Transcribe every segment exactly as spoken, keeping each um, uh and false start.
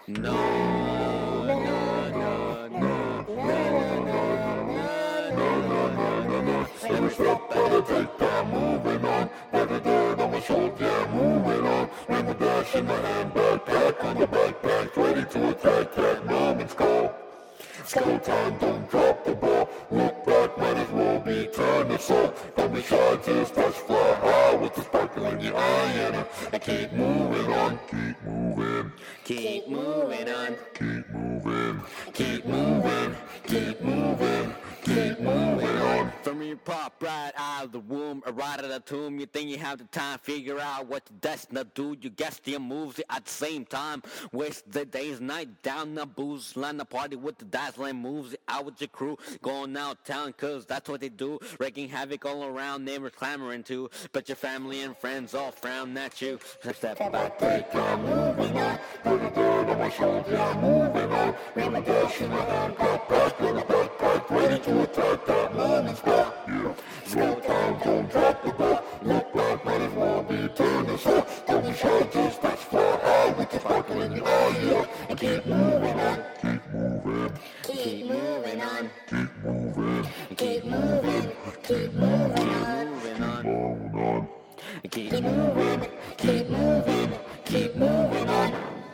No, no, no, no, no, no, no, no. Every step better take time, moving on. Better dirt on my shoulder, yeah, moving on. Remember dash in my hand, backpack on the backpack, ready to attack, that moments call. Slow time, don't drop the ball. Look back, might as well be turned to soul. Don't be shy, just touch fly high with the sparkle in your eye, and, uh, and keep moving on, keep moving, keep moving on, keep moving, keep moving, keep moving, keep moving on. From your pop right out of the womb, or right out of the tomb, you think you have the time, figure out what the destined do. You guess the moves at the same time. Waste the day's night down the booze, line the party with the dazzling moves out with your crew, going out town cause that's what they do, wreaking havoc all around, neighbors clamoring too, but your family and friends all frown at you. Step, step back, take time, moving on, put a dirt on my shoulder, I'm moving on, remember dash in my hand, backpack on the backpack, ready to attack, that moment's back, yeah, slow time, don't drop the ball, look back, might as well be turned aside, don't be shy, just touch fly high with the sparkle in your eye, yeah, and keep moving on, keep moving, keep moving on, keep moving, keep moving, keep moving on, keep moving on, keep moving, keep moving, keep moving on.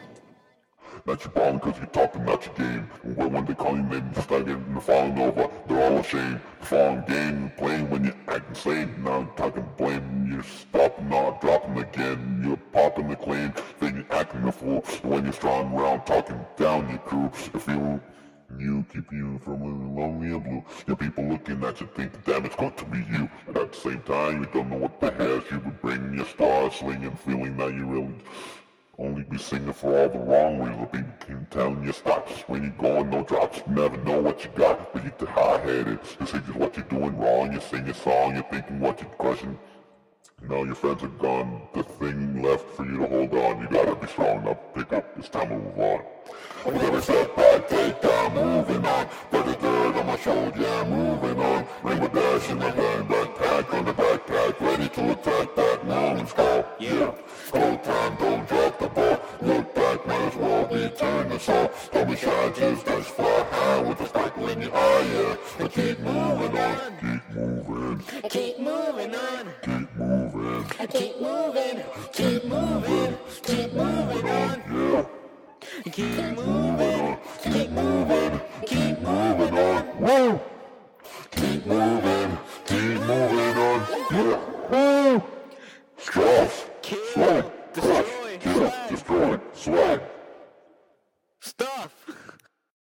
Not your ballin' cause you're talking not your game. When, when they call you name, you start getting the falling over. They're all ashamed. The falling game, you playing when you're acting insane. Now I'm talking blame. You're stopping, not dropping again. You're popping the claim, then you're acting a fool. When you're strong around, talking down your crew. If you you keep you from living lonely and blue. Your people looking at you think the damage got to be you. But at the same time, you don't know what the hell you would bring. Your star swinging, feeling that you really only be singing for all the wrong reasons. People keep telling you stop. Just when you're going, no drops. You never know what you got. But you're too high-headed. You say just what you're doing wrong. You sing a song. You're thinking what you're crushing. Now your friends are gone. The thing left for you to hold on. You gotta be strong enough to pick up. It's time to move on. I'm gonna step back, take time, moving on. Put the dirt on my shoulder, yeah, moving on. Rainbow dash in my hand, backpack on the backpack, ready to attack, that moment's call. Yeah, slow time, don't drop the ball. Look back, might as well be turned to soul. Don't be shy, just touch fly high with the sparkle in your eye, yeah. And keep moving on, keep moving, keep moving on, keep moving, keep moving, keep moving, keep moving on, yeah. Keep moving, keep moving, keep moving on, woo! Keep moving, keep moving on, yeah, woo! Stuff, swag, crush, kill, destroy, swag. Stuff!